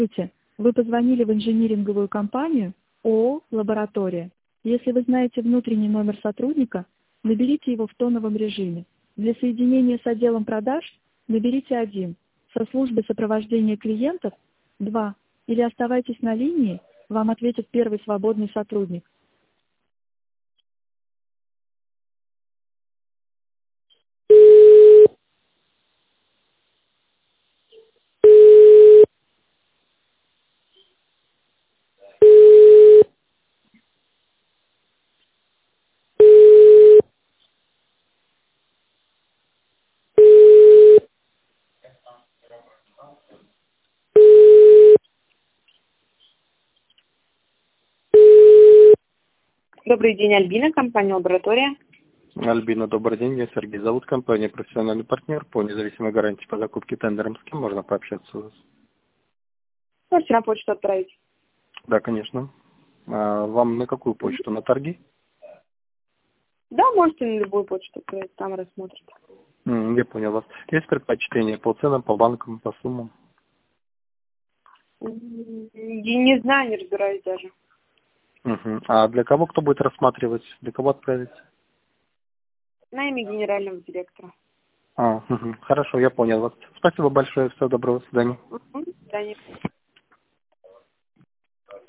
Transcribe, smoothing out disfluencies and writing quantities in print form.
Здравствуйте. Вы позвонили в инжиниринговую компанию ООО «Лаборатория». Если вы знаете внутренний номер сотрудника, наберите его в тоновом режиме. Для соединения с отделом продаж наберите 1, со службы сопровождения клиентов 2, или оставайтесь на линии, вам ответит первый свободный сотрудник. Добрый день, Альбина, компания «Лаборатория». Альбина, добрый день. Меня Сергей зовут. Компания «Профессиональный партнер» по независимой гарантии по закупке тендером. С кем можно пообщаться у вас? Можете на почту отправить. Да, конечно. Вам на какую почту? На торги? Да, можете на любую почту отправить, там рассмотрите. Я понял вас. Есть предпочтение по ценам, по банкам, по суммам? Я не знаю, не разбираюсь даже. А для кого кто будет рассматривать? Для кого отправить? На имя генерального директора. Хорошо, я понял вас. Спасибо большое. Всего доброго. До свидания. До свидания.